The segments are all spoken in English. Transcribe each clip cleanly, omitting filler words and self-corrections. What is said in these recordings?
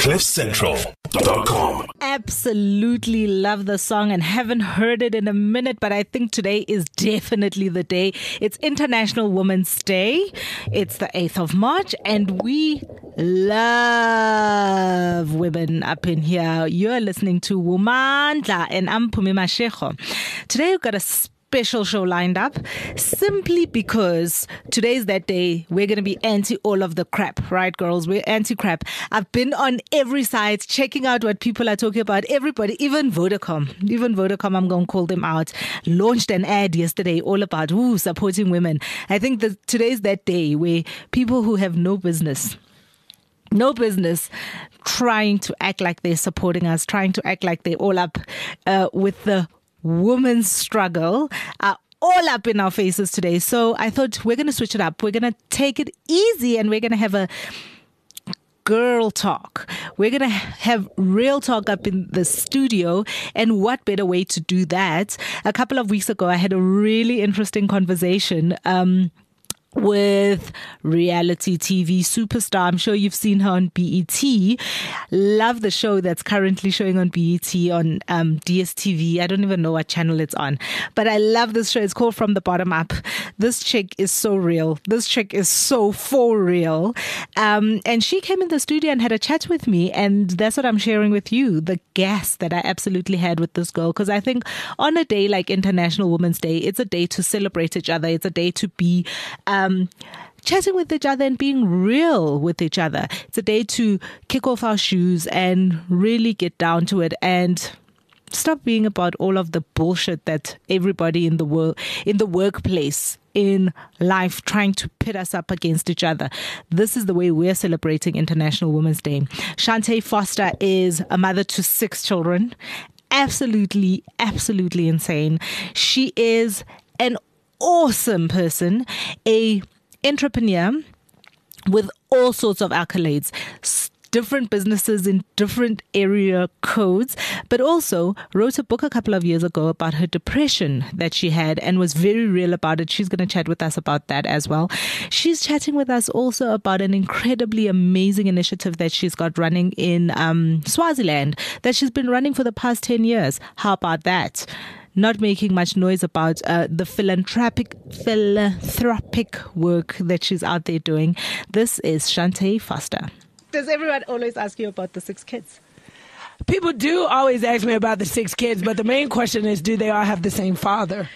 CliffCentral.com. Absolutely love the song and haven't heard it in a minute, but I think today is definitely the day. It's International Women's Day. It's the 8th of March and we love women up in here. You're listening to Womandla and I'm Pumima Shekho. Today we've got a special show lined up simply because today's that day. We're going to be anti all of the crap, right, girls? We're anti crap. I've been on every site checking out what people are talking about. Everybody, even Vodacom, I'm going to call them out, launched an ad yesterday all about supporting women. I think that today's that day where people who have no business trying to act like they're supporting us, trying to act like they're all up with the women's struggle are all up in our faces today. So I thought we're going to switch it up. We're going to take it easy and we're going to have a girl talk. We're going to have real talk up in the studio. And what better way to do that? A couple of weeks ago, I had a really interesting conversation with reality TV superstar. I'm sure you've seen her on BET. Love the show that's currently showing on BET on DSTV. I don't even know what channel it's on, but I love this show. It's called From the Bottom Up. This chick is so real. This chick is so for real. And she came in the studio and had a chat with me, and that's what I'm sharing with you, the gas that I absolutely had with this girl. Because I think on a day like International Women's Day, it's a day to celebrate each other. It's a day to be chatting with each other and being real with each other. It's a day to kick off our shoes and really get down to it and stop being about all of the bullshit that everybody in the world, in the workplace, in life, trying to pit us up against each other. This is the way we're celebrating International Women's Day. Shante Foster is a mother to 6 children. Absolutely insane. She is an awesome person, a entrepreneur with all sorts of accolades, different businesses in different area codes, but also wrote a book a couple of years ago about her depression that she had and was very real about it. She's going to chat with us about that as well. She's chatting with us also about an incredibly amazing initiative that she's got running in Swaziland that she's been running for the past 10 years. How about that? Not making much noise about the philanthropic work that she's out there doing. This is Shante Foster. Does everyone always ask you about the 6 kids? People do always ask me about the 6 kids, but the main question is, do they all have the same father?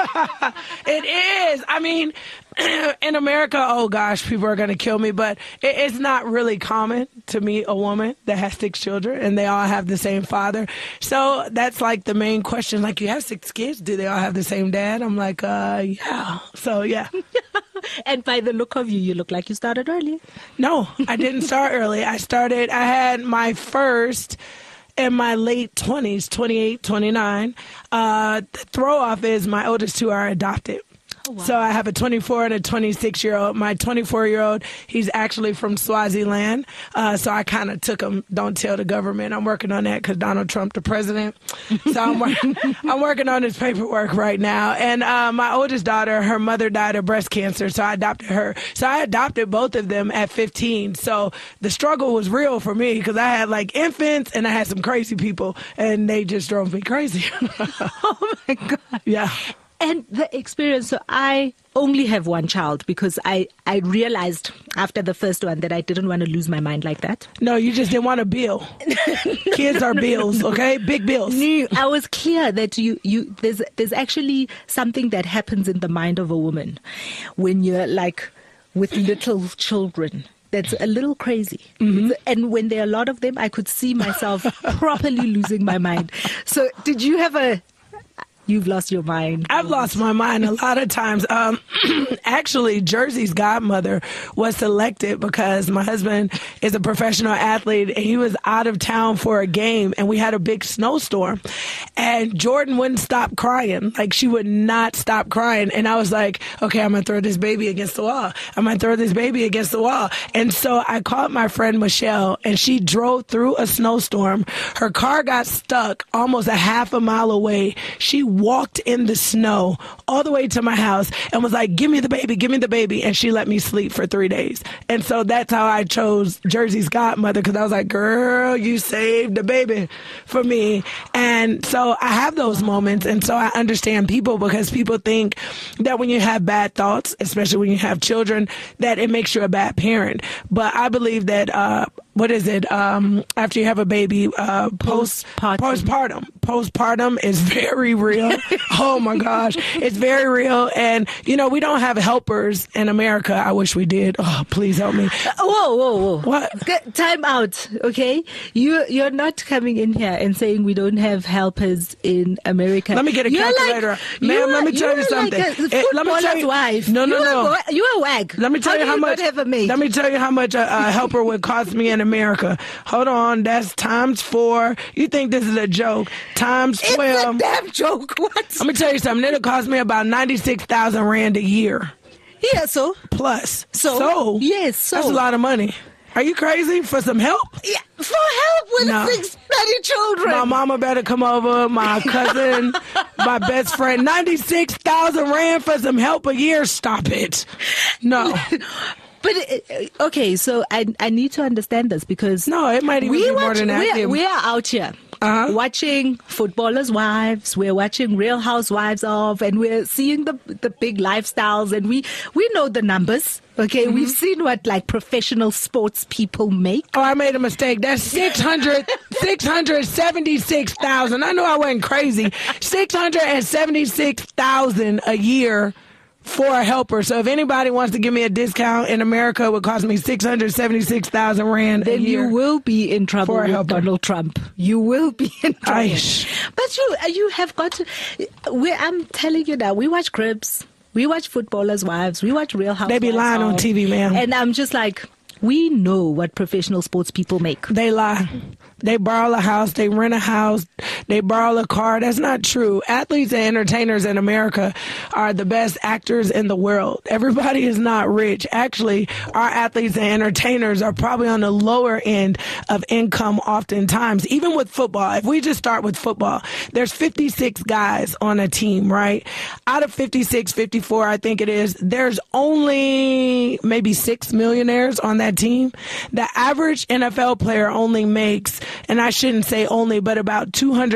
It is. I mean, in America, oh gosh, people are going to kill me, but it's not really common to meet a woman that has 6 children and they all have the same father. So that's like the main question. Like, you have 6 kids, do they all have the same dad? I'm like, yeah. So, yeah. And by the look of you, you look like you started early. No, I didn't start early. I had my first in my late 20s, 28, 29. The throw-off is my oldest 2 are adopted. Oh, wow. So I have a 24 and a 26-year-old. My 24-year-old, he's actually from Swaziland. So I kind of took him, don't tell the government. I'm working on that because Donald Trump the president. So I'm working on his paperwork right now. And my oldest daughter, her mother died of breast cancer, so I adopted her. So I adopted both of them at 15. So the struggle was real for me because I had like infants and I had some crazy people and they just drove me crazy. Oh, my God. Yeah. And the experience, so I only have one child because I realized after the first one that I didn't want to lose my mind like that. No, you just didn't want a bill. Kids are bills, okay? Big bills. No, I was clear that there's actually something that happens in the mind of a woman when you're like with little children. That's a little crazy. Mm-hmm. And when there are a lot of them, I could see myself properly losing my mind. So did you have You've lost your mind. I've lost my mind a lot of times. Actually, Jersey's godmother was selected because my husband is a professional athlete and he was out of town for a game and we had a big snowstorm and Jordan wouldn't stop crying. Like, she would not stop crying. And I was like, okay, I'm going to throw this baby against the wall. I'm going to throw this baby against the wall. And so I called my friend Michelle and she drove through a snowstorm. Her car got stuck almost a half a mile away. She walked in the snow all the way to my house and was like, give me the baby. And she let me sleep for 3 days. And so that's how I chose Jersey's godmother, because I was like, girl, you saved the baby for me. And so I have those moments. And so I understand people, because people think that when you have bad thoughts, especially when you have children, that it makes you a bad parent. But I believe that, after you have a baby, postpartum is very real. Oh my gosh. It's very real. And, we don't have helpers in America. I wish we did. Oh, please help me. Whoa. What? Time out, okay? You're not coming in here and saying we don't have helpers in America. Let me get a calculator. Ma'am, let me tell you something. Let me tell you. Wife. No. You're a wag. Let me tell you how much. Let me tell you how much a helper would cost me in America. Hold on, that's times 4. You think this is a joke? Times 12. It's a damn joke. What? Let me tell you something. It'll cost me about 96,000 rand a year. Yeah, so? Plus. Yes, so. That's a lot of money. Are you crazy for some help? Yeah, for help with 6 bloody children. My mama better come over, my cousin, my best friend. 96,000 rand for some help a year? Stop it. No. But, okay, so I need to understand this, because... No, it might even be more than that. We are out here watching Footballers' Wives, we're watching Real Housewives of, and we're seeing the big lifestyles, and we know the numbers. Okay, we've seen what professional sports people make. Oh, I made a mistake. That's 676,000. I know I wasn't crazy. 676,000 a year for a helper. So if anybody wants to give me a discount in America, it would cost me 676,000 rand a year. Then you will be in trouble with Donald Trump. You will be in trouble. But you have got to... I'm telling you now, we watch Cribs. We watch Footballers' Wives. We watch Real Housewives. They be lying on TV, ma'am. And I'm just like, we know what professional sports people make. They lie. They borrow a house, they rent a house, they borrow a car. That's not true. Athletes and entertainers in America are the best actors in the world. Everybody is not rich. Actually, our athletes and entertainers are probably on the lower end of income oftentimes. Even with football, if we just start with football, there's 56 guys on a team, right? Out of 56, 54, I think it is, there's only maybe 6 millionaires on that team. The average NFL player only makes, and I shouldn't say only, but about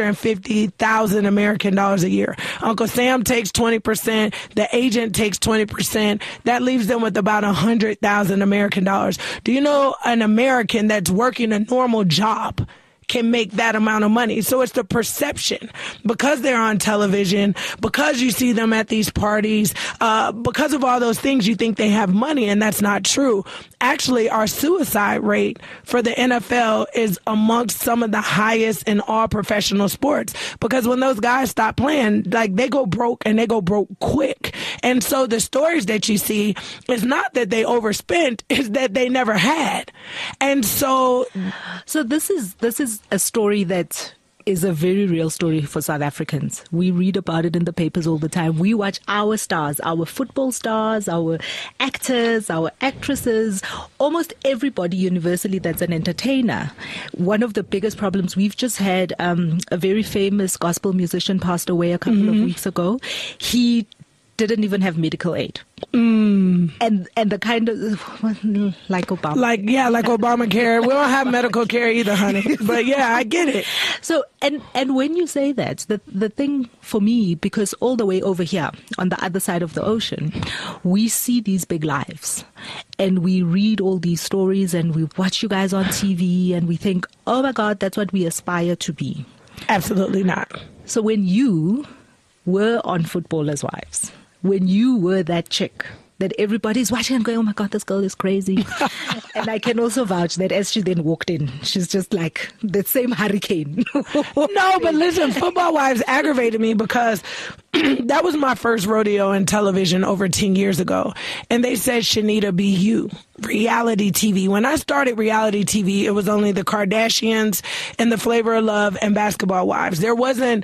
$250,000 American dollars a year. Uncle Sam takes 20%. The agent takes 20%. That leaves them with about $100,000 American dollars. Do you know an American that's working a normal job can make that amount of money? So it's the perception. Because they're on television, because you see them at these parties, because of all those things, you think they have money, and that's not true. Actually, our suicide rate for the NFL is amongst some of the highest in all professional sports, because when those guys stop playing, they go broke, and they go broke quick. And so the stories that you see is not that they overspent, it's that they never had. And so this is a story that is a very real story for South Africans. We read about it in the papers all the time. We watch our stars, our football stars, our actors, our actresses, almost everybody universally that's an entertainer. One of the biggest problems, we've just had a very famous gospel musician passed away a couple of weeks ago. He didn't even have medical aid. And the kind of, like Obama. Like Obamacare. We don't have medical care either, honey. But yeah, I get it. So, and when you say that, the thing for me, because all the way over here, on the other side of the ocean, we see these big lives. And we read all these stories, and we watch you guys on TV, and we think, oh my God, that's what we aspire to be. Absolutely not. So when you were on Footballers' Wives, when you were that chick that everybody's watching and going, oh my God, this girl is crazy. And I can also vouch that as she then walked in, she's just like the same hurricane. No, but listen, Football Wives aggravated me because that was my first rodeo in television over 10 years ago. And they said, Shanita, be you. Reality TV. When I started reality TV, it was only the Kardashians and the Flavor of Love and Basketball Wives. There wasn't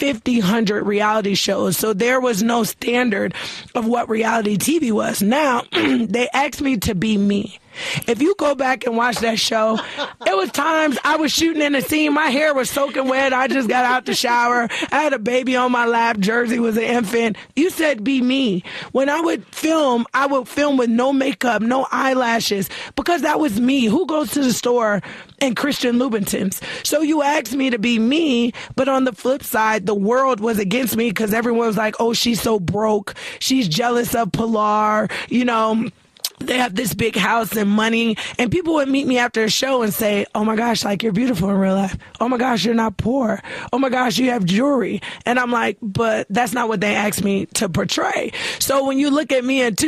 100 reality shows. So there was no standard of what reality TV was. Now, they asked me to be me. If you go back and watch that show, it was times I was shooting in a scene. My hair was soaking wet. I just got out the shower. I had a baby on my lap. Jersey was an infant. You said be me. When I would film with no makeup, no eyelashes, because that was me. Who goes to the store in Christian Louboutins? So you asked me to be me, but on the flip side, the world was against me because everyone was like, oh, she's so broke. She's jealous of Pilar, you know. They have this big house and money, and people would meet me after a show and say, oh my gosh, like you're beautiful in real life. Oh my gosh, you're not poor. Oh my gosh, you have jewelry. And I'm like, but that's not what they asked me to portray. So when you look at me in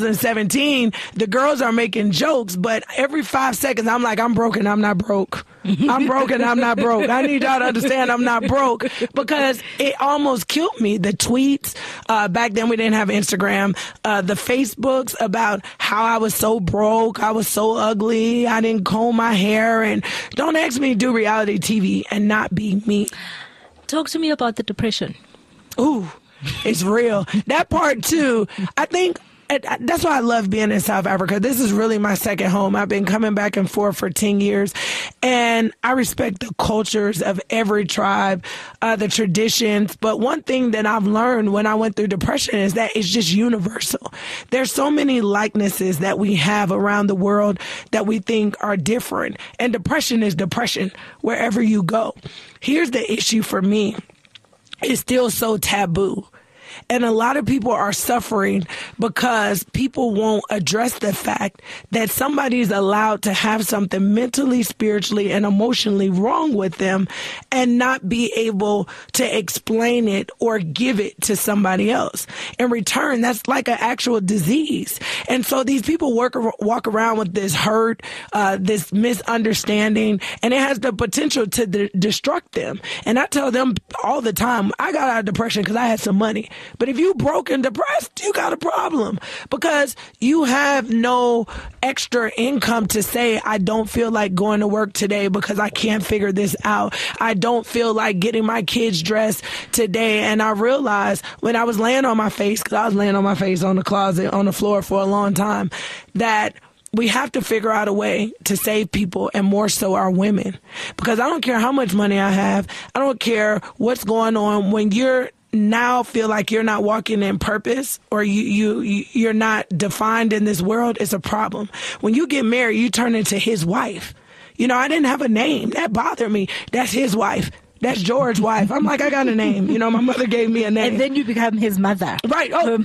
2017, the girls are making jokes, but every 5 seconds I'm like, I'm broken, I'm not broke. I'm broken, I'm not broke. I need y'all to understand I'm not broke, because it almost killed me. The tweets, back then we didn't have Instagram, the Facebooks about how I was so broke, I was so ugly, I didn't comb my hair, and don't ask me to do reality TV and not be me. Talk to me about the depression. Ooh, it's real. That part too, I think. That's why I love being in South Africa. This is really my second home. I've been coming back and forth for 10 years, and I respect the cultures of every tribe, the traditions. But one thing that I've learned when I went through depression is that it's just universal. There's so many likenesses that we have around the world that we think are different. And depression is depression wherever you go. Here's the issue for me. It's still so taboo. And a lot of people are suffering because people won't address the fact that somebody's allowed to have something mentally, spiritually, and emotionally wrong with them and not be able to explain it or give it to somebody else. In return, that's like an actual disease. And so these people walk around with this hurt, this misunderstanding, and it has the potential to destruct them. And I tell them all the time, I got out of depression because I had some money. But if you broke and depressed, you got a problem, because you have no extra income to say, I don't feel like going to work today because I can't figure this out. I don't feel like getting my kids dressed today. And I realized when I was laying on my face, because I was laying on my face on the floor for a long time, that we have to figure out a way to save people, and more so our women. Because I don't care how much money I have. I don't care what's going on. When you're now feel like you're not walking in purpose, or you're not defined in this world, it's a problem. When you get married, you turn into his wife. You know, I didn't have a name. That bothered me. That's his wife. That's George's wife. I'm like, I got a name. You know, my mother gave me a name. And then you become his mother. Right. Oh,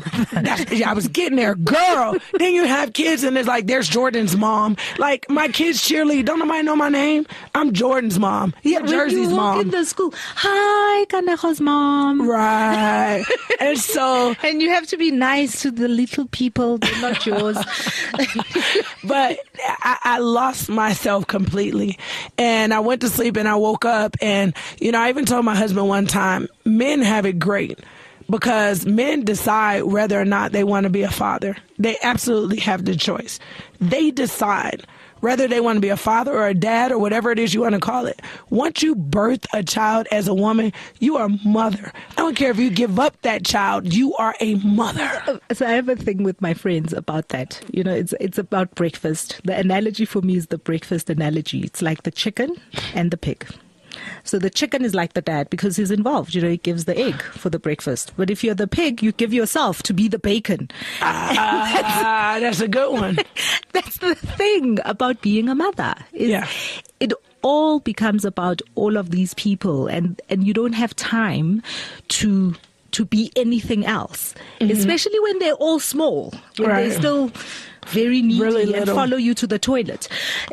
I was getting there. Girl. Then you have kids and it's like, there's Jordan's mom. Like, my kids cheerlead. Don't nobody know my name? I'm Jordan's mom. Yeah, Jersey's mom. When you walk in the school, hi, Kanego's mom. Right. And so. And you have to be nice to the little people. They're not yours. But I lost myself completely. And I went to sleep and I woke up, and you know, I even told my husband one time, men have it great because men decide whether or not they want to be a father. They absolutely have the choice. They decide whether they want to be a father or a dad or whatever it is you want to call it. Once you birth a child as a woman, you are a mother. I don't care if you give up that child, you are a mother. So I have a thing with my friends about that. You know, it's about breakfast. The analogy for me is the breakfast analogy. It's like the chicken and the pig. So the chicken is like the dad because he's involved. You know, he gives the egg for the breakfast. But if you're the pig, you give yourself to be the bacon. That's a good one. That's the thing about being a mother. Yeah. It all becomes about all of these people, and you don't have time to be anything else, especially when they're all small, when they're still very needy really and follow you to the toilet.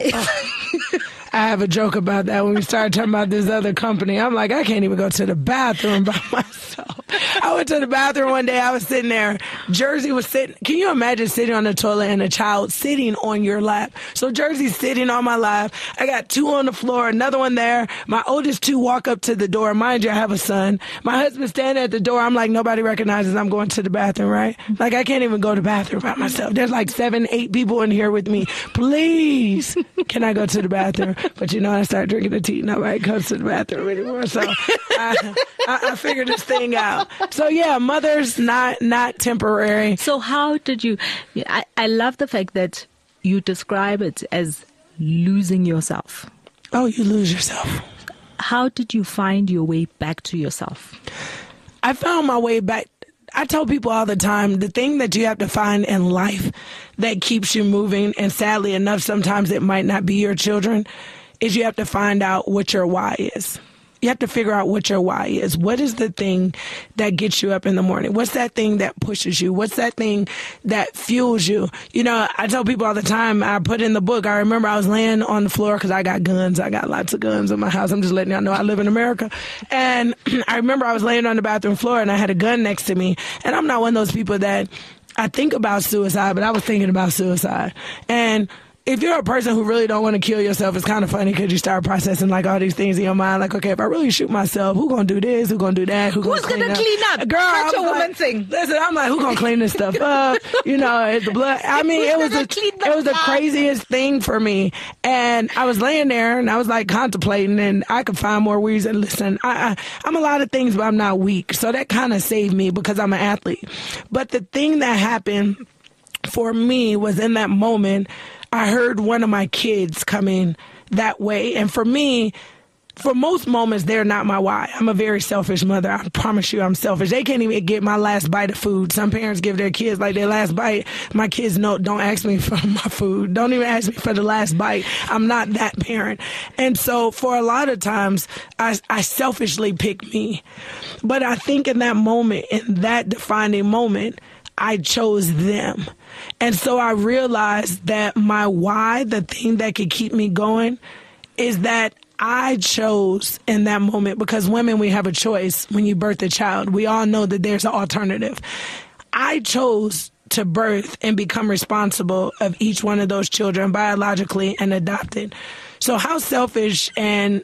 I have a joke about that when we started talking about this other company. I'm like, I can't even go to the bathroom by myself. I went to the bathroom one day. I was sitting there. Jersey was sitting. Can you imagine sitting on the toilet and a child sitting on your lap? So Jersey's sitting on my lap. I got two on the floor, another one there. My oldest two walk up to the door. Mind you, I have a son. My husband's standing at the door. I'm like, nobody recognizes I'm going to the bathroom, right? Like, I can't even go to the bathroom by myself. There's like 7, 8 people in here with me. Please, can I go to the bathroom? But you know, I started drinking the tea. Nobody goes to the bathroom anymore. So I figured this thing out. So yeah, mother's not temporary. So how did you? I love the fact that you describe it as losing yourself. Oh, you lose yourself. How did you find your way back to yourself? I found my way back. I tell people all the time, the thing that you have to find in life that keeps you moving, and sadly enough, sometimes it might not be your children, is you have to find out what your why is. You have to figure out what your why is. What is the thing that gets you up in the morning? What's that thing that pushes you? What's that thing that fuels you? You know, I tell people all the time, I put in the book, I remember I was laying on the floor because I got guns. I got lots of guns in my house. I'm just letting y'all know I live in America. And I remember I was laying on the bathroom floor and I had a gun next to me. And I'm not one of those people that I think about suicide, but I was thinking about suicide. And if you're a person who really don't want to kill yourself, it's kind of funny because you start processing like all these things in your mind. Like, okay, if I really shoot myself, who gonna do this? Who gonna do that? Who's gonna clean up? Girl, that's a woman like, thing. Listen, I'm like, who gonna clean this stuff up? You know, it's the blood. I mean, it was the craziest thing for me. And I was laying there and I was like contemplating, and I could find more reasons. Listen, I'm a lot of things, but I'm not weak. So that kind of saved me because I'm an athlete. But the thing that happened for me was in that moment, I heard one of my kids coming that way. And for me, for most moments, they're not my why. I'm a very selfish mother. I promise you I'm selfish. They can't even get my last bite of food. Some parents give their kids like their last bite. My kids don't ask me for my food. Don't even ask me for the last bite. I'm not that parent. And so for a lot of times, I selfishly pick me. But I think in that moment, in that defining moment, I chose them. And so I realized that my why, the thing that could keep me going, is that I chose in that moment, because women, we have a choice when you birth a child. We all know that there's an alternative. I chose to birth and become responsible of each one of those children biologically and adopted. So how selfish and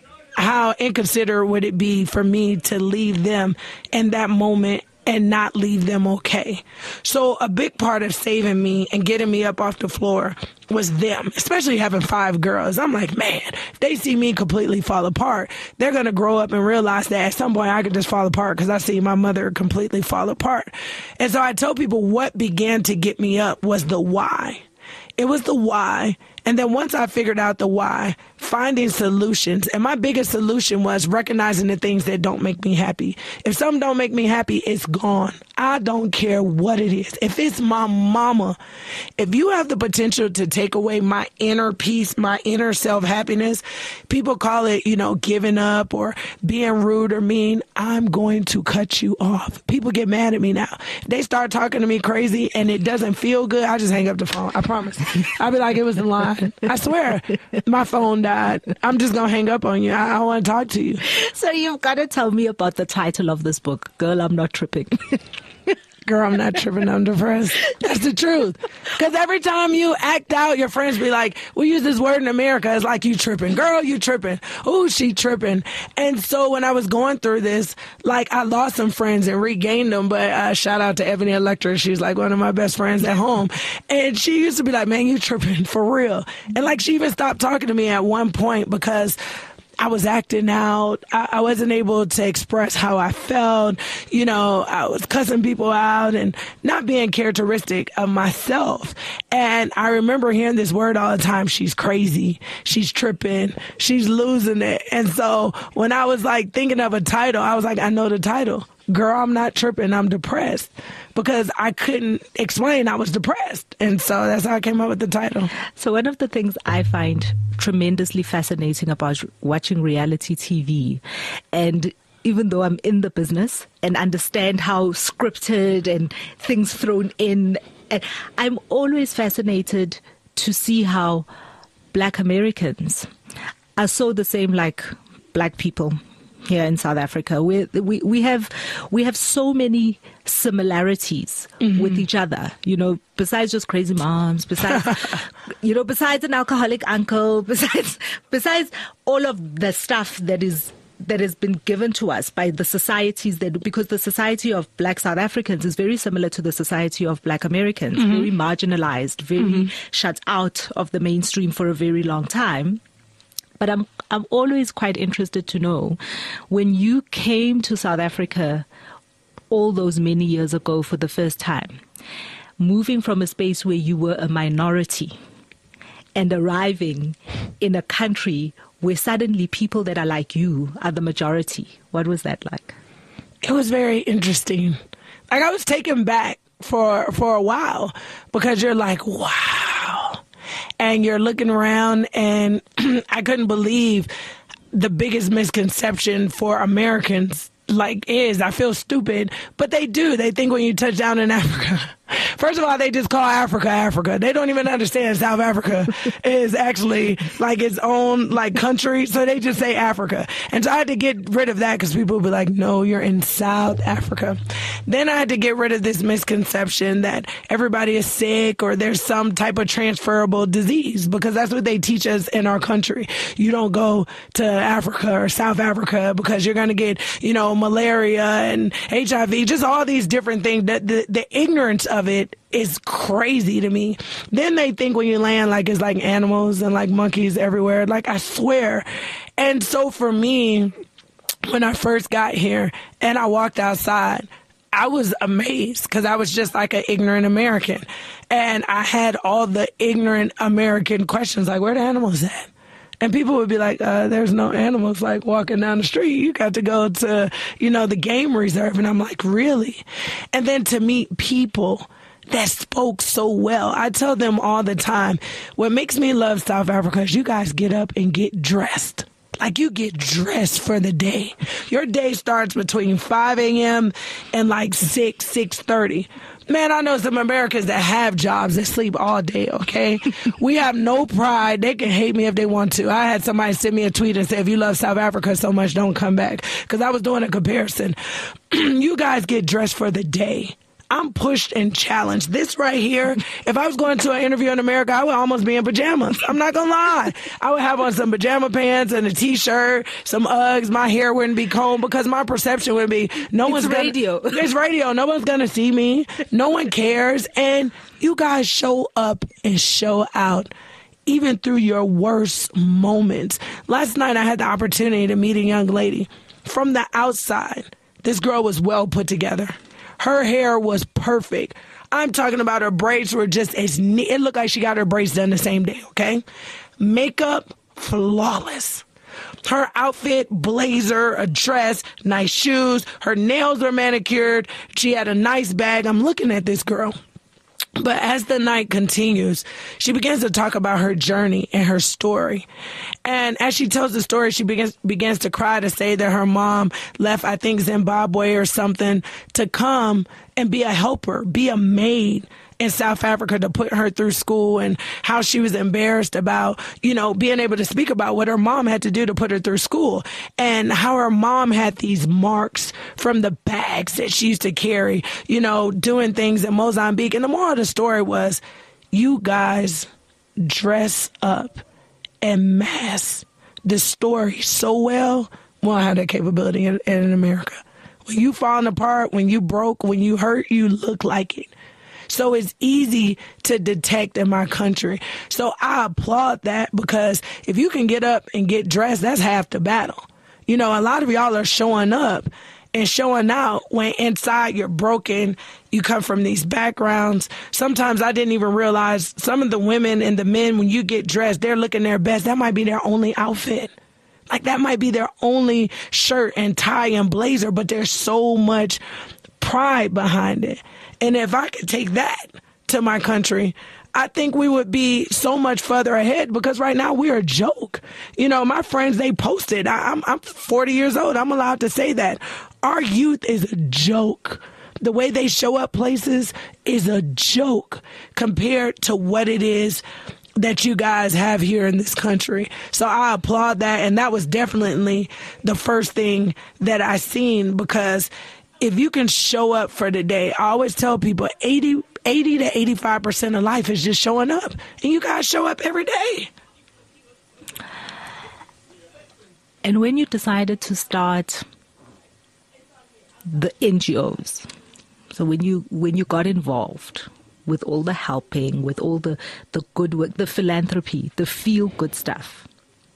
how inconsiderate would it be for me to leave them in that moment and not leave them okay? So a big part of saving me and getting me up off the floor was them, especially having 5 girls. I'm like, man, if they see me completely fall apart, they're going to grow up and realize that at some point I could just fall apart because I see my mother completely fall apart. And so I tell people what began to get me up was the why. It was the why. And then once I figured out the why, finding solutions. And my biggest solution was recognizing the things that don't make me happy. If something don't make me happy, it's gone. I don't care what it is. If it's my mama, if you have the potential to take away my inner peace, my inner self-happiness, people call it, giving up or being rude or mean. I'm going to cut you off. People get mad at me now. They start talking to me crazy and it doesn't feel good. I just hang up the phone. I promise. I'll be like, it was a lie. I swear, my phone died. I'm just going to hang up on you. I don't want to talk to you. So you've got to tell me about the title of this book, Girl, I'm Not Tripping. Girl, I'm not tripping, I'm depressed. That's the truth. Because every time you act out, your friends be like, we use this word in America. It's like, you tripping. Girl, you tripping. Ooh, she tripping. And so when I was going through this, I lost some friends and regained them. But shout out to Ebony Electra. She's like one of my best friends at home. And she used to be like, man, you tripping for real. And she even stopped talking to me at one point because I was acting out. I wasn't able to express how I felt. I was cussing people out and not being characteristic of myself. And I remember hearing this word all the time. She's crazy. She's tripping. She's losing it. And so when I was thinking of a title, I was like, I know the title. Girl, I'm not tripping. I'm depressed. Because I couldn't explain I was depressed. And so that's how I came up with the title. So one of the things I find tremendously fascinating about watching reality TV, and even though I'm in the business and understand how scripted and things thrown in, I'm always fascinated to see how Black Americans are so the same like Black people here in South Africa. We have so many similarities with each other, besides just crazy moms, besides besides an alcoholic uncle, besides all of the stuff that has been given to us by the societies because the society of Black South Africans is very similar to the society of Black Americans, very marginalized, very shut out of the mainstream for a very long time. But I'm always quite interested to know, when you came to South Africa all those many years ago for the first time, moving from a space where you were a minority and arriving in a country where suddenly people that are like you are the majority? What was that like? It was very interesting. Like, I was taken back for a while, because you're like, wow. And you're looking around, and I couldn't believe the biggest misconception for Americans is, I feel stupid, but they do. They think when you touch down in Africa, first of all, they just call Africa, Africa. They don't even understand South Africa is actually its own country. So they just say Africa. And so I had to get rid of that, because people would be like, no, you're in South Africa. Then I had to get rid of this misconception that everybody is sick or there's some type of transferable disease, because that's what they teach us in our country. You don't go to Africa or South Africa because you're going to get, malaria and HIV, just all these different things. The ignorance of it is crazy to me. Then they think when you land, it's like animals and monkeys everywhere. I swear. And so for me, when I first got here and I walked outside, I was amazed, because I was just like an ignorant American. And I had all the ignorant American questions, like, where the animals at? And people would be like, there's no animals walking down the street. You got to go to, the game reserve. And I'm like, really? And then to meet people that spoke so well. I tell them all the time, what makes me love South Africa is you guys get up and get dressed. You get dressed for the day. Your day starts between 5 a.m. and 6:30. Man, I know some Americans that have jobs that sleep all day, okay? We have no pride. They can hate me if they want to. I had somebody send me a tweet and say, if you love South Africa so much, don't come back. Because I was doing a comparison. You guys get dressed for the day. I'm pushed and challenged. This right here, if I was going to an interview in America, I would almost be in pajamas. I'm not going to lie. I would have on some pajama pants and a T-shirt, some Uggs. My hair wouldn't be combed, because my perception would be it's radio. It's radio. No one's going to see me. No one cares. And you guys show up and show out, even through your worst moments. Last night, I had the opportunity to meet a young lady. From the outside, this girl was well put together. Her hair was perfect. I'm talking about her braids were just as neat. It looked like she got her braids done the same day, okay? Makeup, flawless. Her outfit, blazer, a dress, nice shoes. Her nails were manicured. She had a nice bag. I'm looking at this girl. But as the night continues, she begins to talk about her journey and her story. And as she tells the story, she begins to cry, to say that her mom left, I think, Zimbabwe or something, to come and be a helper, be a maid in South Africa, to put her through school, and how she was embarrassed about, being able to speak about what her mom had to do to put her through school, and how her mom had these marks from the bags that she used to carry, doing things in Mozambique. And the moral of the story was, you guys dress up and mask the story so well. We don't have that capability in America. When you falling apart, when you broke, when you hurt, you look like it. So it's easy to detect in my country. So I applaud that, because if you can get up and get dressed, that's half the battle. A lot of y'all are showing up and showing out when inside you're broken. You come from these backgrounds. Sometimes I didn't even realize some of the women and the men, when you get dressed, they're looking their best. That might be their only outfit. That might be their only shirt and tie and blazer, but there's so much pride behind it. And if I could take that to my country, I think we would be so much further ahead, because right now we're a joke. My friends, they posted. I'm 40 years old. I'm allowed to say that. Our youth is a joke. The way they show up places is a joke compared to what it is that you guys have here in this country. So I applaud that. And that was definitely the first thing that I seen, because if you can show up for the day, I always tell people 80 to 85% of life is just showing up. And you guys show up every day. And when you decided to start the NGOs, so when you got involved with all the helping, with all the good work, the philanthropy, the feel-good stuff,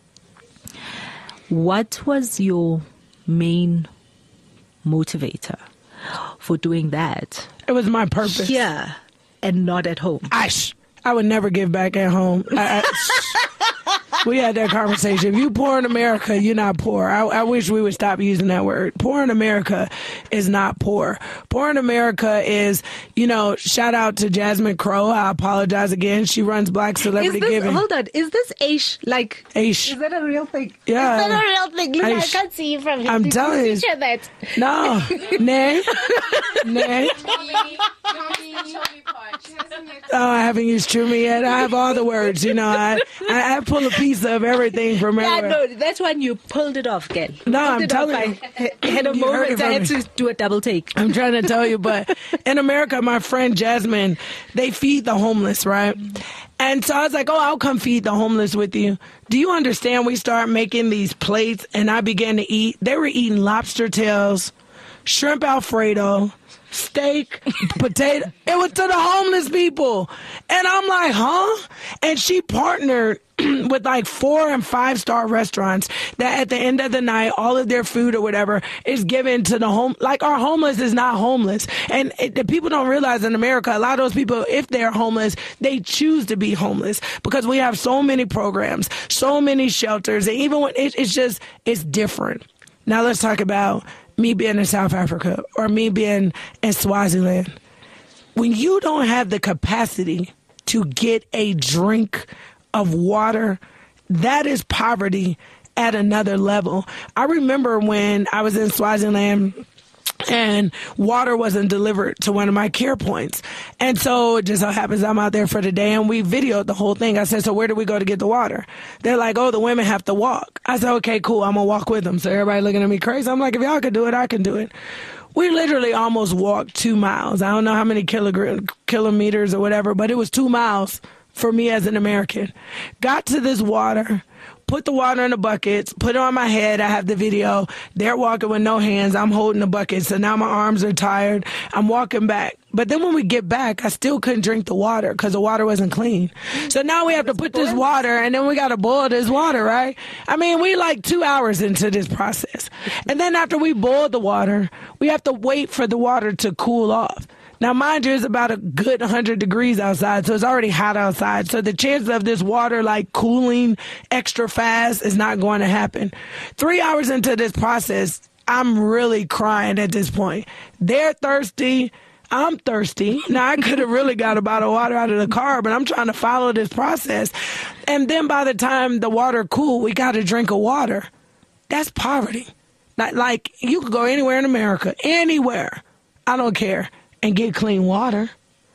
what was your main motivator for doing that? It was my purpose. Yeah. and not at home? I would never give back at home. We had that conversation. If you poor in America, you're not poor. I wish we would stop using that word. Poor in America is not poor. Poor in America is, shout out to Jasmine Crowe. I apologize again. She runs Black Celebrity Giving. Hold on. Is this Aish? Aish. Is that a real thing? Yeah. Is that a real thing? Look, I can't see you from here. I'm telling you. That. No. Nay. Oh, I haven't used Trumi yet. I have all the words. I pull a piece of everything from everywhere. Yeah, no, that's when you pulled it off, girl. No, I'm telling you. I had a moment. I had to do a double take. I'm trying to tell you, but in America, my friend Jasmine, they feed the homeless, right? And so I was like, I'll come feed the homeless with you. Do you understand? We start making these plates, and I began to eat. They were eating lobster tails, shrimp Alfredo, steak, potato. It was to the homeless people. And I'm like, huh? And she partnered with like 4- and 5-star restaurants that at the end of the night, all of their food or whatever is given to the home. Like, our homeless is not homeless. And the people don't realize in America, a lot of those people, if they're homeless, they choose to be homeless because we have so many programs, so many shelters. And even when it's different. Now let's talk about me being in South Africa or me being in Swaziland. When you don't have the capacity to get a drink of water, that is poverty at another level. I remember when I was in Swaziland and water wasn't delivered to one of my care points. And so it just so happens I'm out there for the day, and we videoed the whole thing. I said, so where do we go to get the water? They're like, the women have to walk. I said, okay, cool. I'm going to walk with them. So everybody looking at me crazy. I'm like, if y'all can do it, I can do it. We literally almost walked 2 miles. I don't know how many kilometers or whatever, but it was 2 miles for me as an American. Got to this water, put the water in the buckets, put it on my head. I have the video. They're walking with no hands. I'm holding the bucket. So now my arms are tired. I'm walking back. But then when we get back, I still couldn't drink the water because the water wasn't clean. So now we have to put this water, and then we got to boil this water, right? I mean, we like 2 hours into this process. And then after we boil the water, we have to wait for the water to cool off. Now, mind you, it's about a good 100 degrees outside, so it's already hot outside. So the chance of this water, cooling extra fast is not going to happen. 3 hours into this process, I'm really crying at this point. They're thirsty. I'm thirsty. Now, I could have really got a bottle of water out of the car, but I'm trying to follow this process. And then by the time the water cooled, we got a drink of water. That's poverty. Like, you could go anywhere in America, anywhere. I don't care. And get clean water.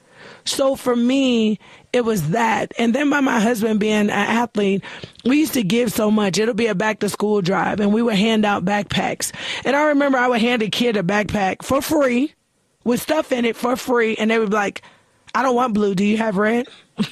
So for me, it was that. And then by my husband being an athlete, we used to give so much. It'll be a back to school drive, and we would hand out backpacks. And I remember I would hand a kid a backpack for free with stuff in it for free. And they would be like, I don't want blue. Do you have red?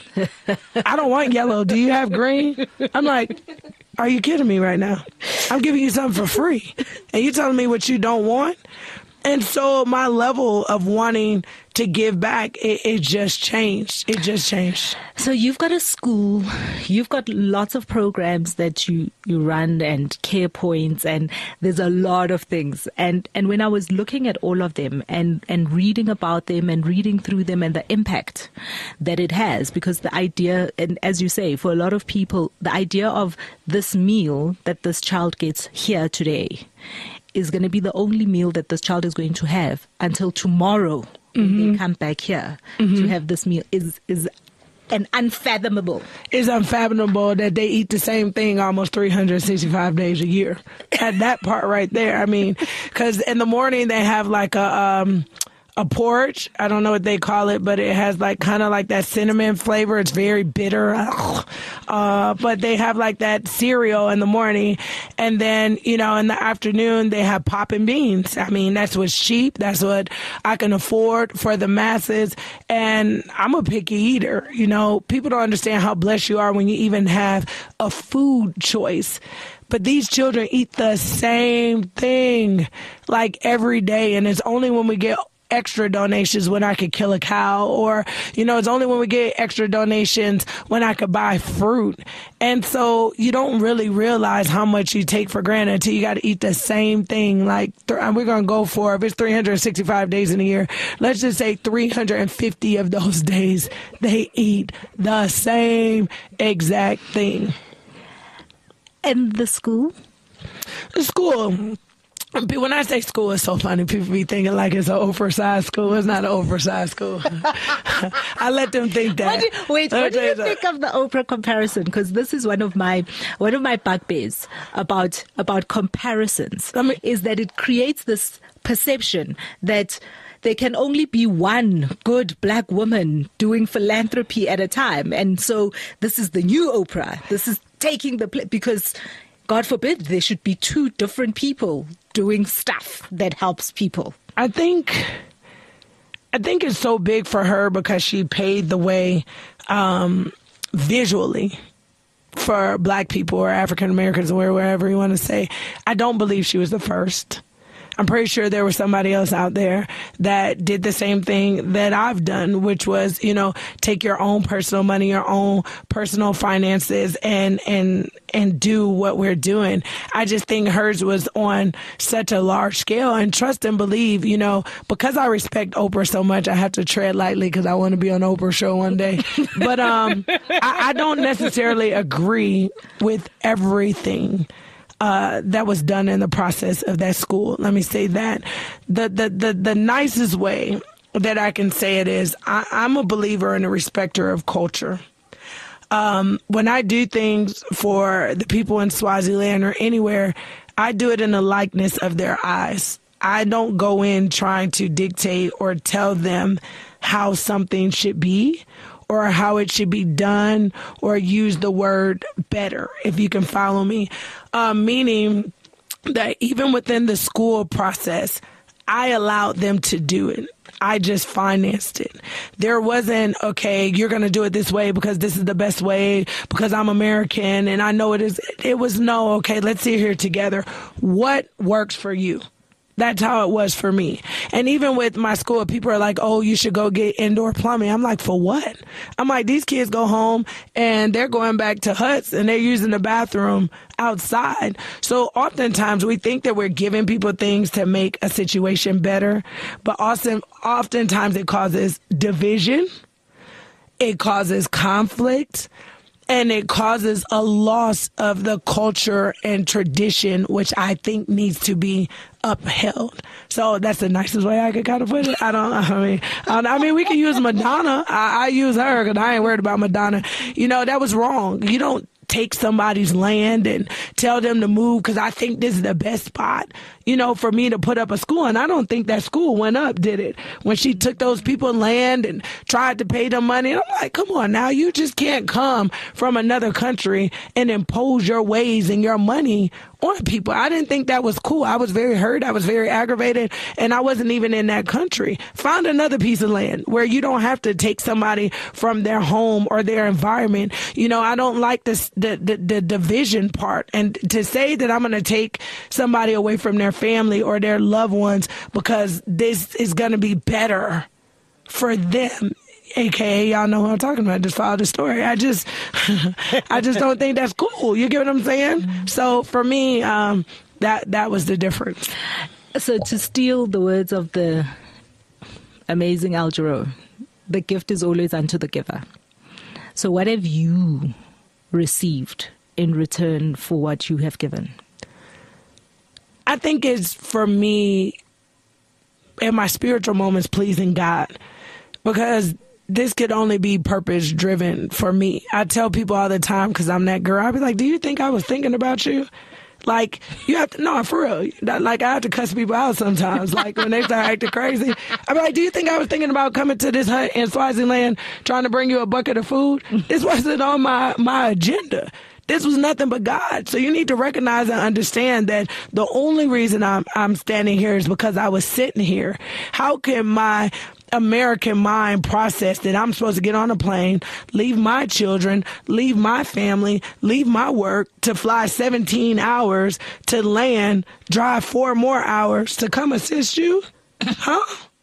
I don't want yellow. Do you have green? I'm like, are you kidding me right now? I'm giving you something for free. And you telling me what you don't want? And so my level of wanting to give back, it just changed. It just changed. So you've got a school, you've got lots of programs that you run and care points, and there's a lot of things. And when I was looking at all of them and reading about them and reading through them and the impact that it has, because the idea, and as you say, for a lot of people, the idea of this meal that this child gets here today is going to be the only meal that this child is going to have until tomorrow when they come back here to have this meal is an unfathomable. It's unfathomable that they eat the same thing almost 365 days a year. At that part right there, I mean, because in the morning they have like a porridge. I don't know what they call it, but it has kind of that cinnamon flavor. It's very bitter. But they have that cereal in the morning. And then, in the afternoon, they have popping beans. I mean, that's what's cheap. That's what I can afford for the masses. And I'm a picky eater. People don't understand how blessed you are when you even have a food choice. But these children eat the same thing every day. And it's only when we get extra donations when I could kill a cow, or, it's only when we get extra donations when I could buy fruit. And so you don't really realize how much you take for granted until you got to eat the same thing. Like, we're going to go for, if it's 365 days in a year, let's just say 350 of those days they eat the same exact thing. And the school? The school. When I say school, it's so funny. People be thinking like it's an oversized school. It's not an oversized school. I let them think that. What do you think of the Oprah comparison? Because this is one of my bugbears about comparisons. Is that it creates this perception that there can only be one good black woman doing philanthropy at a time, and so this is the new Oprah. This is taking the place, because God forbid there should be two different people doing stuff that helps people. I think it's so big for her because she paved the way visually for black people or African Americans, or wherever you want to say. I don't believe she was the first. I'm pretty sure there was somebody else out there that did the same thing that I've done, which was, take your own personal money, your own personal finances, and do what we're doing. I just think hers was on such a large scale, and trust and believe, because I respect Oprah so much, I have to tread lightly because I want to be on Oprah's show one day. But I don't necessarily agree with everything that was done in the process of that school. Let me say that. The nicest way that I can say it is I'm a believer and a respecter of culture. When I do things for the people in Swaziland or anywhere, I do it in the likeness of their eyes. I don't go in trying to dictate or tell them how something should be, or how it should be done, or use the word better, if you can follow me. Meaning that even within the school process, I allowed them to do it. I just financed it. There wasn't, okay, you're going to do it this way because this is the best way, because I'm American and I know it is. It was no, okay, let's sit here together. What works for you? That's how it was for me. And even with my school, people are like, oh, you should go get indoor plumbing. I'm like, for what? I'm like, these kids go home and they're going back to huts and they're using the bathroom outside. So oftentimes we think that we're giving people things to make a situation better, but oftentimes it causes division, it causes conflict, and it causes a loss of the culture and tradition, which I think needs to be upheld. So that's the nicest way I could kind of put it. I mean, we can use Madonna. I use her because I ain't worried about Madonna. That was wrong. You don't take somebody's land and tell them to move because I think this is the best spot, for me to put up a school. And I don't think that school went up, did it? When she took those people's land and tried to pay them money. And I'm like, come on now, you just can't come from another country and impose your ways and your money on people. I didn't think that was cool. I was very hurt. I was very aggravated, and I wasn't even in that country. Find another piece of land where you don't have to take somebody from their home or their environment. I don't like this, the division part, and to say that I'm going to take somebody away from their family or their loved ones because this is going to be better for them. AKA, y'all know who I'm talking about. Just follow the story. I just don't think that's cool. You get what I'm saying? Mm-hmm. So for me, that was the difference. So to steal the words of the amazing Al Jarreau, the gift is always unto the giver. So what have you received in return for what you have given? I think it's, for me, in my spiritual moments, pleasing God, because this could only be purpose driven for me. I tell people all the time, because I'm that girl, I'll be like, do you think I was thinking about you? Like, you have to, no, for real. Like, I have to cuss people out sometimes. Like, when they start acting crazy, I'm like, do you think I was thinking about coming to this hut in Swaziland trying to bring you a bucket of food? This wasn't on my agenda. This was nothing but God. So you need to recognize and understand that the only reason I'm standing here is because I was sitting here. How can my American mind process that I'm supposed to get on a plane, leave my children, leave my family, leave my work to fly 17 hours to land, drive 4 more hours to come assist you? Huh?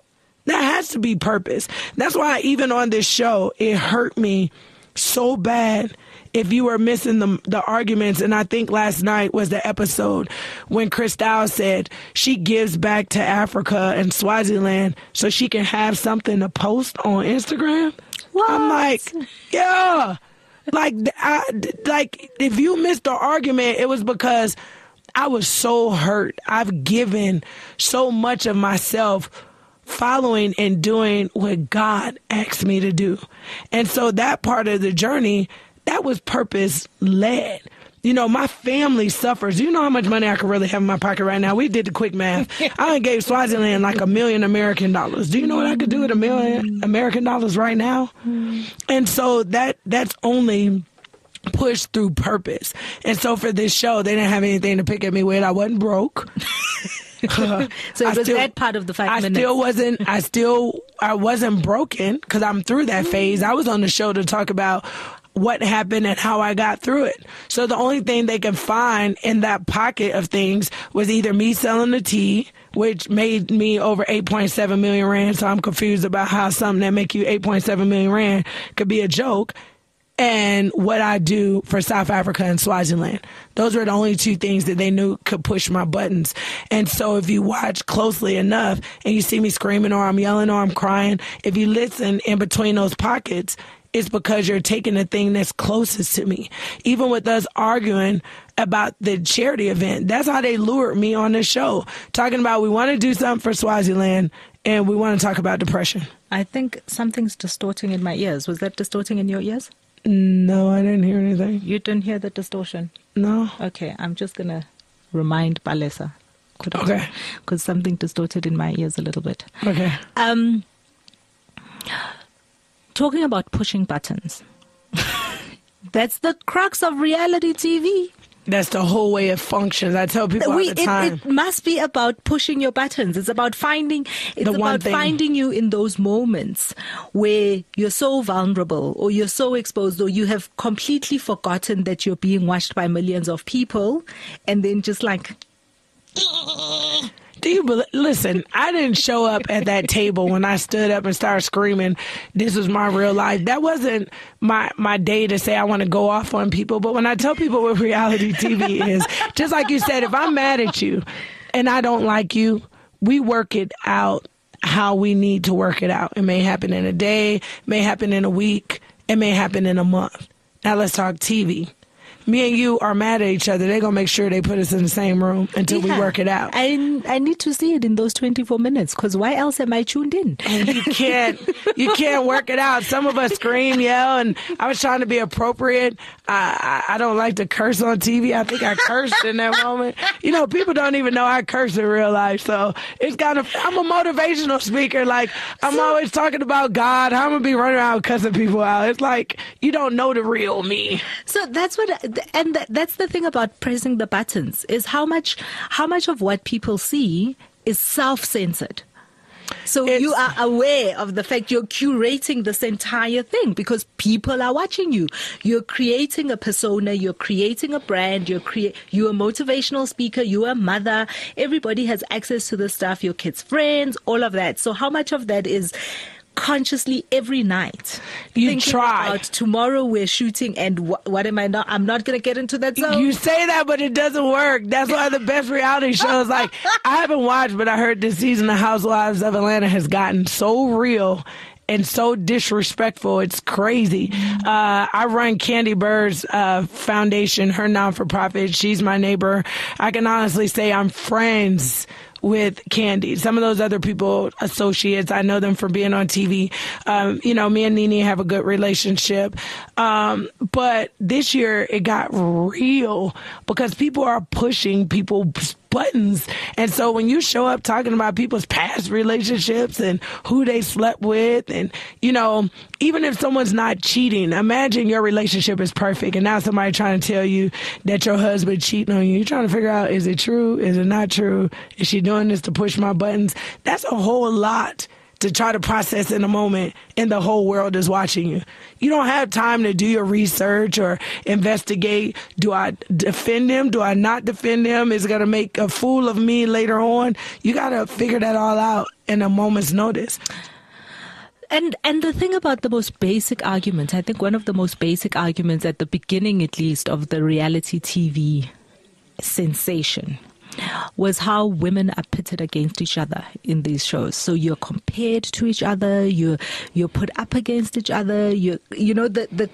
That has to be purpose. That's why even on this show, it hurt me so bad if you were missing the arguments. And I think last night was the episode when Cristal said she gives back to Africa and Swaziland so she can have something to post on Instagram. What? I'm like, yeah. Like if you missed the argument, it was because I was so hurt. I've given so much of myself following and doing what God asked me to do. And so that part of the journey, that was purpose-led. You know, my family suffers. You know how much money I could really have in my pocket right now? We did the quick math. I done gave Swaziland like $1 million American dollars. Do you know what I could do with $1 million American dollars right now? And so that's only pushed through purpose. And so for this show, they didn't have anything to pick at me with. I wasn't broke. So it was that part of the 5 minutes. I wasn't broken because I'm through that phase. I was on the show to talk about what happened and how I got through it. So the only thing they can find in that pocket of things was either me selling the tea, which made me over 8.7 million rand. So I'm confused about how something that make you 8.7 million rand could be a joke, and what I do for South Africa and Swaziland. Those were the only two things that they knew could push my buttons. And so if you watch closely enough and you see me screaming or I'm yelling or I'm crying, if you listen in between those pockets, it's because you're taking the thing that's closest to me. Even with us arguing about the charity event, that's how they lured me on this show, talking about we want to do something for Swaziland and we want to talk about depression. I think something's distorting in my ears. Was that distorting in your ears? No, I didn't hear anything. You didn't hear the distortion? No. Okay, I'm just going to remind Balesa. Okay. Because something distorted in my ears a little bit. Okay. Talking about pushing buttons. That's the crux of reality TV. That's the whole way it functions. I tell people all the time. It must be about pushing your buttons. It's about finding you in those moments where you're so vulnerable or you're so exposed or you have completely forgotten that you're being watched by millions of people, and then just like... Listen, I didn't show up at that table when I stood up and started screaming, this was my real life. That wasn't my day to say I want to go off on people. But when I tell people what reality TV is, just like you said, if I'm mad at you and I don't like you, we work it out how we need to work it out. It may happen in a day, it may happen in a week, it may happen in a month. Now let's talk TV. Me and you are mad at each other. They're going to make sure they put us in the same room until we work it out. I need to see it in those 24 minutes because why else am I tuned in? And you can't work it out. Some of us scream, yell, and I was trying to be appropriate. I don't like to curse on TV. I think I cursed in that moment. You know, people don't even know I curse in real life. So it's kind of, I'm a motivational speaker. Like, I'm always talking about God. How I'm going to be running around cussing people out. It's like, you don't know the real me. So that's what... And that's the thing about pressing the buttons, is how much of what people see is self-censored. So you are aware of the fact you're curating this entire thing because people are watching you. You're creating a persona, you're creating a brand, you're a motivational speaker, you're a mother. Everybody has access to this stuff, your kids' friends, all of that. So how much of that is consciously every night you try about tomorrow we're shooting and what am I not? I'm not going to get into that zone. You say that, but it doesn't work. That's why the best reality shows, like, I haven't watched, but I heard this season of Housewives of Atlanta has gotten so real and so disrespectful. It's crazy. I run Candy Bird's foundation, her non-for-profit. She's my neighbor. I can honestly say I'm friends with Candy. Some of those other people, associates, I know them from being on TV. You know, me and Nene have a good relationship. But this year it got real because people are pushing people's buttons. And so when you show up talking about people's past relationships and who they slept with, and, you know, even if someone's not cheating, imagine your relationship is perfect and now somebody trying to tell you that your husband cheating on you. You're trying to figure out, is it true? Is it not true? Is she doing this to push my buttons? That's a whole lot to try to process in a moment, and the whole world is watching you. You don't have time to do your research or investigate. Do I defend him? Do I not defend him? Is it going to make a fool of me later on? You got to figure that all out in a moment's notice. And the thing about the most basic argument, I think one of the most basic arguments at the beginning, at least, of the reality TV sensation was how women are pitted against each other in these shows. So you're compared to each other, you're put up against each other, you know, the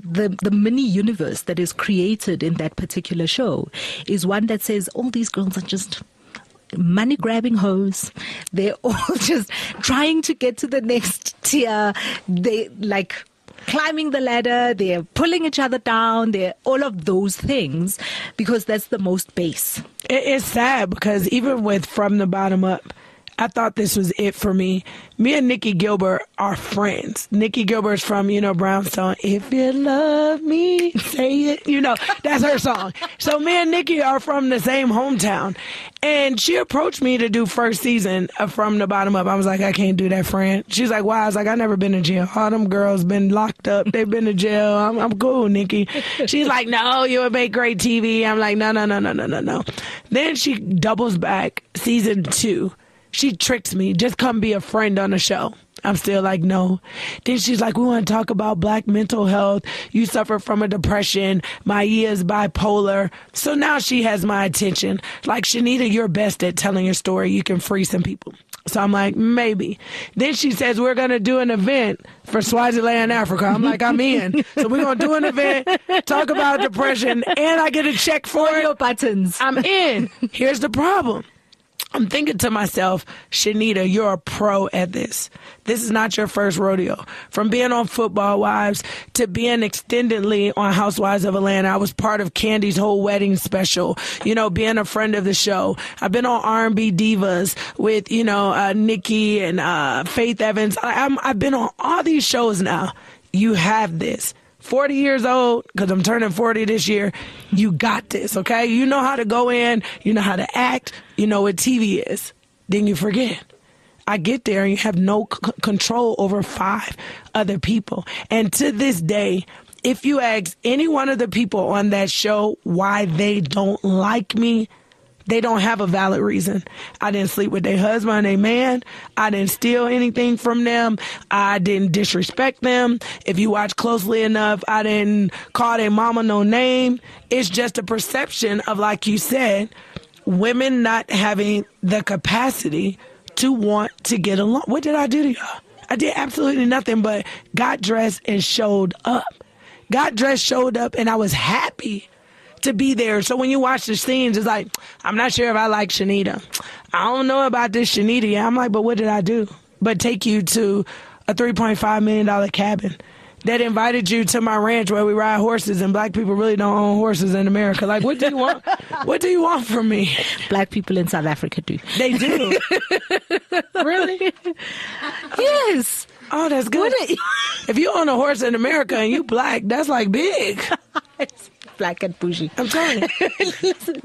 mini universe that is created in that particular show is one that says all these girls are just money grabbing hoes. They're all just trying to get to the next tier. They like climbing the ladder, they're pulling each other down, they're all of those things because that's the most base. It's sad because even with From the Bottom Up, I thought this was it for me. Me and Nikki Gilbert are friends. Nikki Gilbert's from, Brownstone. If you love me, say it. That's her song. So me and Nikki are from the same hometown. And she approached me to do first season of From the Bottom Up. I was like, I can't do that, friend. She's like, why? I was like, I never been to jail. All them girls been locked up. They've been to jail. I'm cool, Nikki. She's like, no, you would make great TV. I'm like, no. Then she doubles back season 2. She tricks me. Just come be a friend on the show. I'm still like, no. Then she's like, we want to talk about Black mental health. You suffer from a depression. Maia is bipolar. So now she has my attention. Like, Shanita, you're best at telling your story. You can free some people. So I'm like, maybe. Then she says, we're going to do an event for Swaziland, Africa. I'm like, I'm in. So we're going to do an event, talk about depression, and I get a check for all it. your buttons. I'm in. Here's the problem. I'm thinking to myself, Shanita, you're a pro at this. This is not your first rodeo. From being on Football Wives to being extendedly on Housewives of Atlanta, I was part of Candy's whole wedding special, being a friend of the show. I've been on R&B Divas with, Nikki and Faith Evans. I've been on all these shows now. You have this. 40 years old, because I'm turning 40 this year, you got this, okay? You know how to go in, you know how to act, you know what TV is. Then you forget. I get there and you have no control over 5 other people. And to this day, if you ask any one of the people on that show why they don't like me, they don't have a valid reason. I didn't sleep with their husband, their man. I didn't steal anything from them. I didn't disrespect them. If you watch closely enough, I didn't call their mama no name. It's just a perception of, like you said, women not having the capacity to want to get along. What did I do to y'all? I did absolutely nothing but got dressed and showed up. Got dressed, showed up, and I was happy to be there. So when you watch the scenes, it's like, I'm not sure if I like Shanita. I don't know about this Shanita. Yeah, I'm like, but what did I do? But take you to a $3.5 million cabin that invited you to my ranch where we ride horses, and Black people really don't own horses in America. Like, what do you want? What do you want from me? Black people in South Africa do. They do. Really? Yes. Oh, that's good. If you own a horse in America and you Black, that's like big. Black and bougie. I'm telling you. Listen,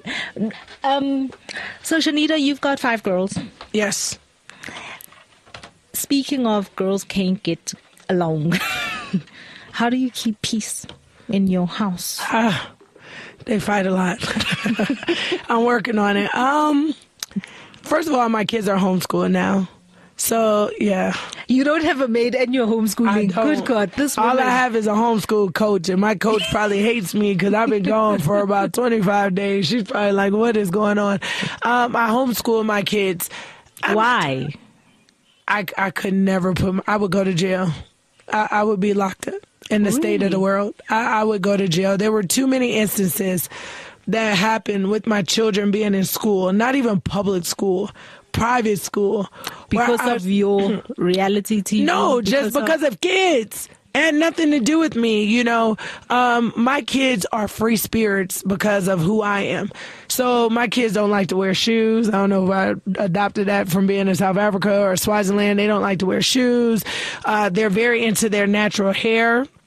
so Shanita, you've got 5 girls. Yes. Speaking of girls can't get along, how do you keep peace in your house? They fight a lot. I'm working on it. First of all, my kids are homeschooled now. So, yeah. You don't have a maid and you're homeschooling. Good God. All I have is a homeschool coach, and my coach probably hates me because I've been gone for about 25 days. She's probably like, what is going on? I homeschool my kids. Why? I could never I would go to jail. I would be locked up in the state of the world. I would go to jail. There were too many instances that happened with my children being in school, not even public school, private school. Because of your reality TV? No, just because of kids. It had nothing to do with me, My kids are free spirits because of who I am. So my kids don't like to wear shoes. I don't know if I adopted that from being in South Africa or Swaziland. They don't like to wear shoes. They're very into their natural hair.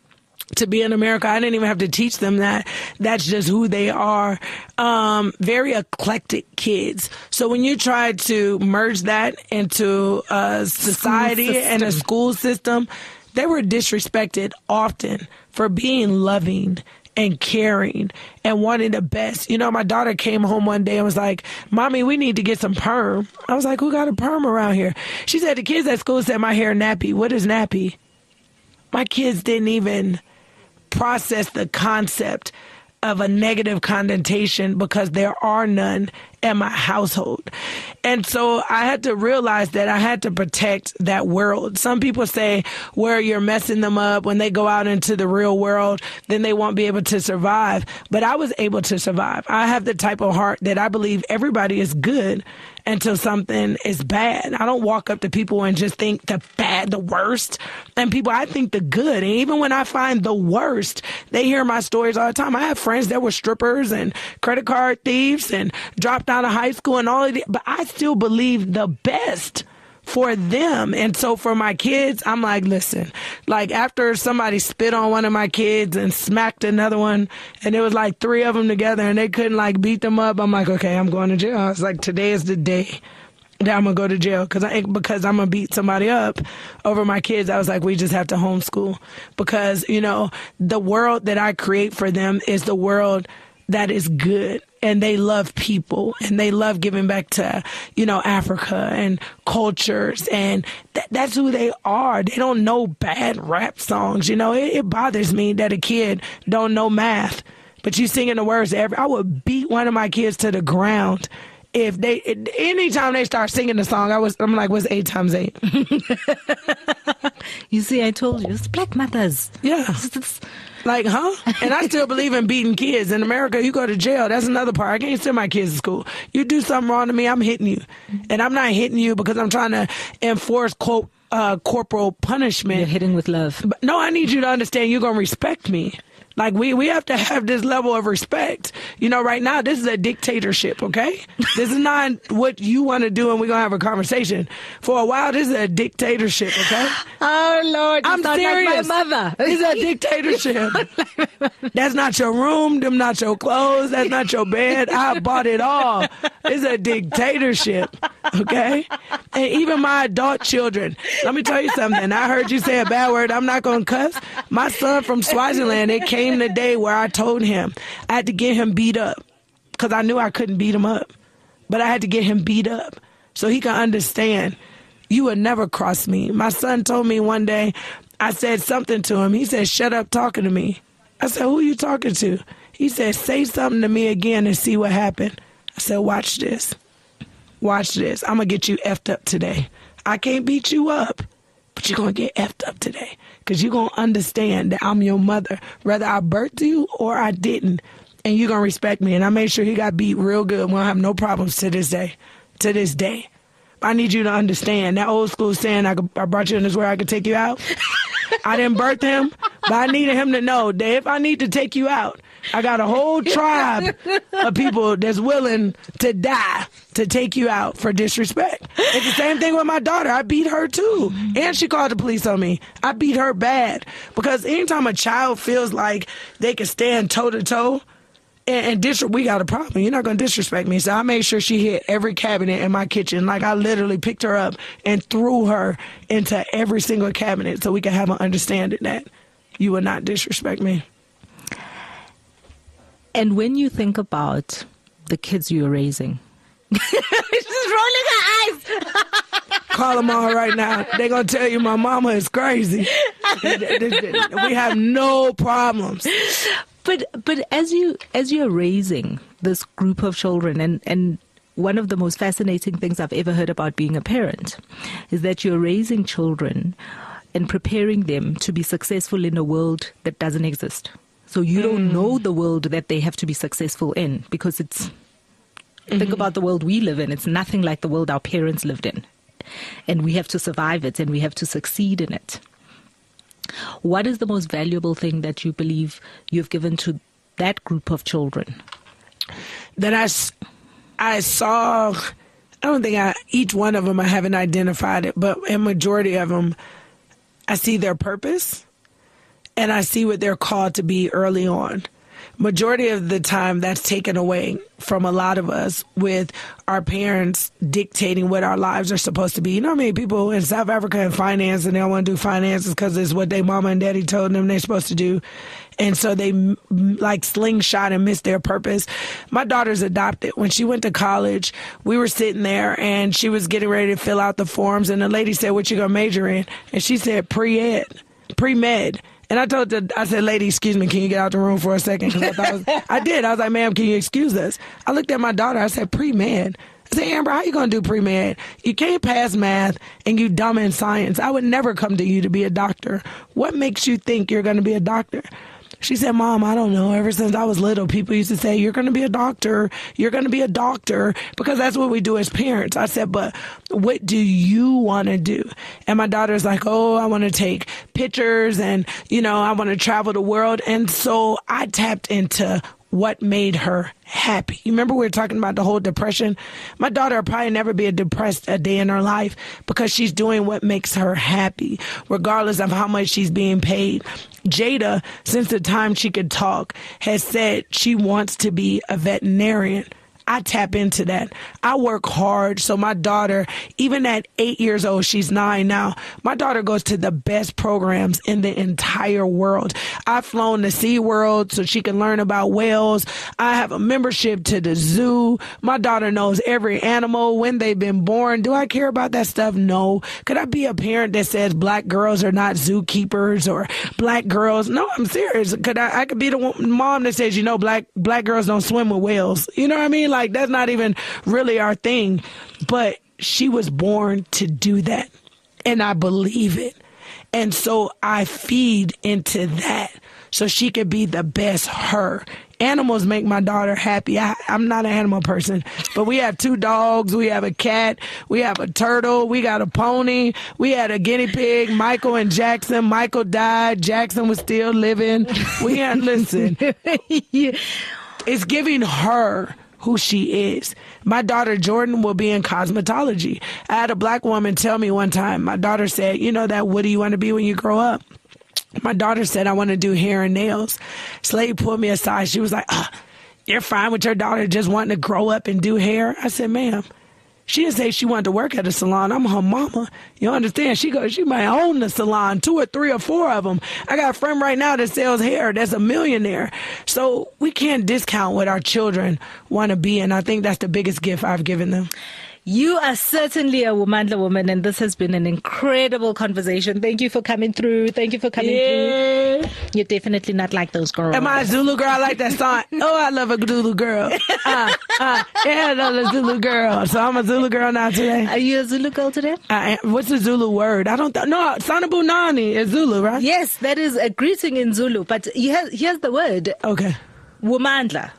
to be in America. I didn't even have to teach them that. That's just who they are. Very eclectic kids. So when you try to merge that into a society and a school system, they were disrespected often for being loving and caring and wanting the best. You know, my daughter came home one day and was like, Mommy, we need to get some perm. I was like, who got a perm around here? She said, the kids at school said my hair nappy. What is nappy? My kids didn't even process the concept of a negative connotation because there are none in my household. And so I had to realize that I had to protect that world. Some people say where you're messing them up when they go out into the real world, then they won't be able to survive. But I was able to survive. I have the type of heart that I believe everybody is good until something is bad. I don't walk up to people and just think the bad, the worst. And people, I think the good. And even when I find the worst, they hear my stories all the time. I have friends that were strippers and credit card thieves and dropped out of high school and all of that. But I still believe the best for them. And so for my kids, I'm like, listen, like after somebody spit on one of my kids and smacked another one, and it was like 3 of them together and they couldn't like beat them up, I'm like, okay, I'm going to jail. I was like, today is the day that I'm going to go to jail because I'm going to beat somebody up over my kids. I was like, we just have to homeschool because, you know, the world that I create for them is the world that is good. And they love people and they love giving back to, you know, Africa and cultures. And that's who they are. They don't know bad rap songs. You know, it bothers me that a kid don't know math, but you singing the words. I would beat one of my kids to the ground if anytime they start singing the song. I'm like, what's 8 times 8? You see, I told you, it's black mothers. Yeah. Like, huh? And I still believe in beating kids. In America, you go to jail. That's another part. I can't send my kids to school. You do something wrong to me, I'm hitting you. And I'm not hitting you because I'm trying to enforce, quote, corporal punishment. You're hitting with love. But no, I need you to understand you're going to respect me. Like, we have to have this level of respect. You know, right now, this is a dictatorship, okay? This is not what you want to do, and we're going to have a conversation. For a while, this is a dictatorship, okay? Oh, Lord. I'm serious. Like my mother. It's a dictatorship. That's not your room. Them not your clothes. That's not your bed. I bought it all. It's a dictatorship, okay? And even my adult children. Let me tell you something. I heard you say a bad word. I'm not going to cuss. My son from Swaziland, it came the day where I told him I had to get him beat up because I knew I couldn't beat him up, but I had to get him beat up so he can understand you would never cross me. My son told me one day, I said something to him. He said, shut up talking to me. I said, who are you talking to? He said, say something to me again and see what happened. I said, watch this. Watch this. I'm going to get you effed up today. I can't beat you up, but you're going to get effed up today. Because you're going to understand that I'm your mother, whether I birthed you or I didn't. And you're going to respect me. And I made sure he got beat real good. We don't have no problems to this day. To this day. I need you to understand that old school saying, I brought you in this world, I could take you out. I didn't birth him, but I needed him to know that if I need to take you out, I got a whole tribe of people that's willing to die to take you out for disrespect. It's the same thing with my daughter. I beat her too. And she called the police on me. I beat her bad. Because anytime a child feels like they can stand toe to toe, and we got a problem. You're not going to disrespect me. So I made sure she hit every cabinet in my kitchen. Like I literally picked her up and threw her into every single cabinet so we could have an understanding that you would not disrespect me. And when you think about the kids you're raising, she's rolling her eyes. Call them all right now. They're going to tell you my mama is crazy. We have no problems. But as you're raising this group of children, and one of the most fascinating things I've ever heard about being a parent is that you're raising children and preparing them to be successful in a world that doesn't exist. So you don't know the world that they have to be successful in because it's, think about the world we live in. It's nothing like the world our parents lived in. And we have to survive it and we have to succeed in it. What is the most valuable thing that you believe you've given to that group of children? That I saw, I don't think each one of them I haven't identified it, but a majority of them, I see their purpose. and I see what they're called to be early on. Majority of the time, that's taken away from a lot of us with our parents dictating what our lives are supposed to be. You know how many people in South Africa in finance and they don't want to do finances because it's what their mama and daddy told them they're supposed to do. And so they like slingshot and miss their purpose. My daughter's adopted. When she went to college, we were sitting there and she was getting ready to fill out the forms. And the lady said, "What you going to major in?" And she said, pre-med. And I told her, I said, "Lady, excuse me, can you get out the room for a second?" Because I did. I was like, "Ma'am, can you excuse us?" I looked at my daughter. I said, "Pre-med." I said, "Amber, how you going to do pre-med? You can't pass math and you dumb in science. I would never come to you to be a doctor. What makes you think you're going to be a doctor?" She said, "Mom, I don't know. Ever since I was little, people used to say, you're going to be a doctor. You're going to be a doctor," because that's what we do as parents. I said, "But what do you want to do?" And my daughter's like, "Oh, I want to take pictures and, I want to travel the world." And so I tapped into what made her happy. You remember we were talking about the whole depression? My daughter will probably never be depressed a day in her life because she's doing what makes her happy, regardless of how much she's being paid. Jada, since the time she could talk, has said she wants to be a veterinarian. I tap into that. I work hard. So my daughter, even at 8 years old, she's 9 now, my daughter goes to the best programs in the entire world. I've flown to SeaWorld so she can learn about whales. I have a membership to the zoo. My daughter knows every animal, when they've been born. Do I care about that stuff? No. Could I be a parent that says black girls are not zookeepers or black girls? No, I'm serious. I could be the mom that says, black girls don't swim with whales. You know what I mean? Like, that's not even really our thing. But she was born to do that. And I believe it. And so I feed into that so she could be the best her. Animals make my daughter happy. I'm not an animal person, but we have 2 dogs. We have a cat. We have a turtle. We got a pony. We had a guinea pig, Michael and Jackson. Michael died. Jackson was still living. Listen, it's giving her who she is. My daughter Jordan will be in cosmetology. I had a black woman tell me one time, my daughter said, what do you want to be when you grow up? My daughter said, "I want to do hair and nails." Slade pulled me aside. She was like, "You're fine with your daughter just wanting to grow up and do hair?" I said, "Ma'am, she didn't say she wanted to work at a salon. I'm her mama. You understand? She might own the salon, 2 or 3 or 4 of them. I got a friend right now that sells hair that's a millionaire." So we can't discount what our children want to be. And I think that's the biggest gift I've given them. You are certainly a Womandla woman, and this has been an incredible conversation. Thank you for coming through. Through. You're definitely not like those girls. Am I a Zulu girl? I like that song. Oh, I love a Zulu girl. Yeah, I love a Zulu girl. So I'm a Zulu girl now today. Are you a Zulu girl today? What's the Zulu word? I don't know. Sanabunani is Zulu, right? Yes, that is a greeting in Zulu, but here's the word. Okay. Womandla.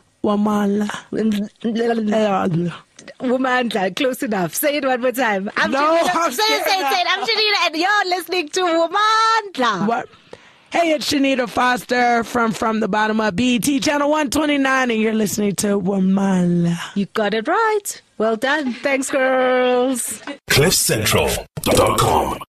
Womandla, close enough. Say it one more time. Say it. I'm Shanita, and you're listening to Womandla. What? Hey, it's Shanita Foster from the bottom of BET Channel 129, and you're listening to Womandla. You got it right. Well done. Thanks, girls. CliffCentral.com